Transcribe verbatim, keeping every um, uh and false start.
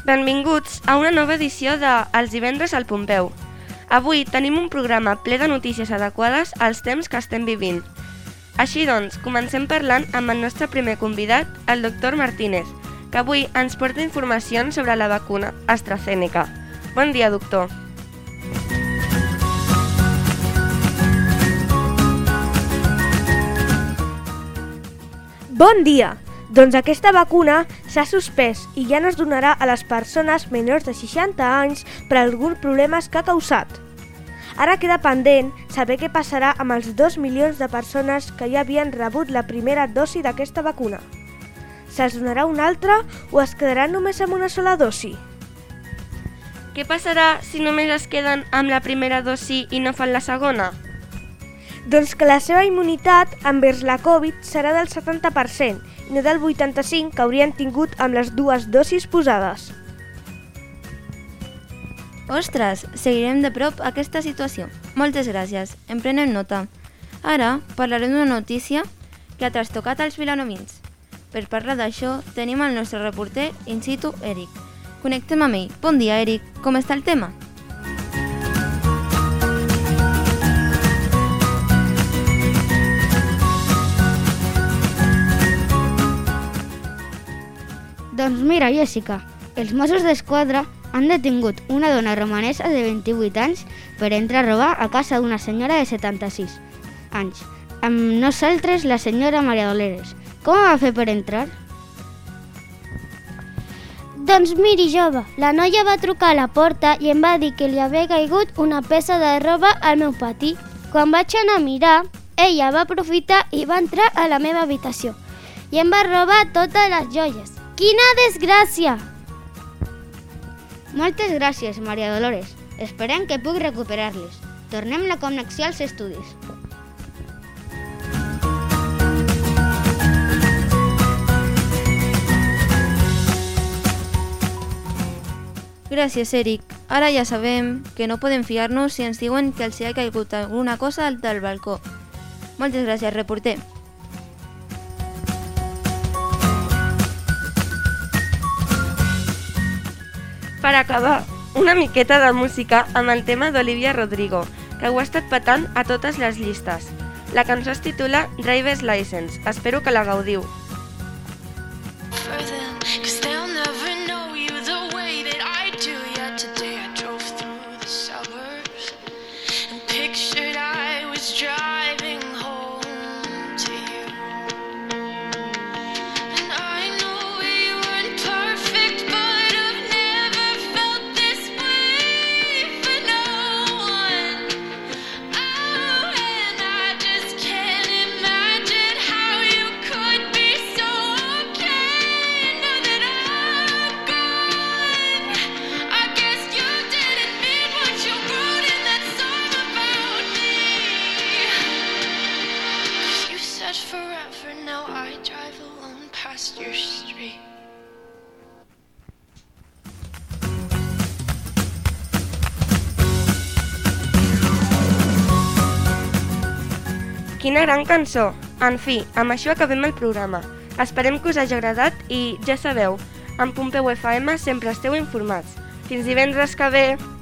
Benvinguts a una nova edició de Els divendres al Pompeu. Avui tenim un programa ple de notícies adequades als temps que estem vivint. Així doncs, comencem parlant amb el nostre primer convidat, el doctor Martínez, que avui ens porta informacions sobre la vacuna AstraZeneca. Bon dia, doctor. Bon dia! Doncs aquesta vacuna s'ha suspès i ja no es donarà a les persones menors de seixanta anys per alguns problemes que ha causat. Ara queda pendent saber què passarà amb els dos milions de persones que ja havien rebut la primera dosi d'aquesta vacuna. Se'ls donarà una altra o es quedaran només amb una sola dosi? Què passarà si només es queden amb la primera dosi i no fan la segona? Doncs que la seva immunitat envers la Covid serà del setanta per cent i no del vuitanta-cinc per cent que haurien tingut amb les dues dosis posades. Ostres, seguirem de prop aquesta situació. Moltes gràcies, en prenem nota. Ara parlarem d'una notícia que ha trastocat els vilanovins. Per parlar d'això tenim el nostre reporter in situ, Eric. Connectem amb ell. Bon dia, Eric. Com està el tema? Doncs mira, Jessica, els Mossos d'Esquadra han detingut una dona romanesa de vint-i-vuit anys per entrar a robar a casa d'una senyora de setanta-sis anys. Amb nosaltres la senyora Maria Dolores. Com va fer per entrar? Doncs miri, jove, la noia va trucar a la porta i em va dir que li havia caigut una peça de roba al meu pati. Quan vaig anar a mirar, ella va aprofitar i va entrar a la meva habitació i em va robar totes les joies. Quina desgràcia! Moltes gràcies, Maria Dolores. Esperem que puc recuperar-les. Tornem la connexió als estudis. Gràcies, Eric. Ara ja sabem que no podem fiar-nos si ens diuen que els hi ha caigut alguna cosa del balcó. Moltes gràcies, reporter. Per acabar, una miqueta de música amb el tema d'Olivia Rodrigo, que ho ha estat patant a totes les llistes. La cançó es titula Driver's License. Espero que la gaudiu. Quina gran cançó! En fi, amb això acabem el programa. Esperem que us hagi agradat i, ja sabeu, amb Pompeu F M sempre esteu informats. Fins divendres que ve!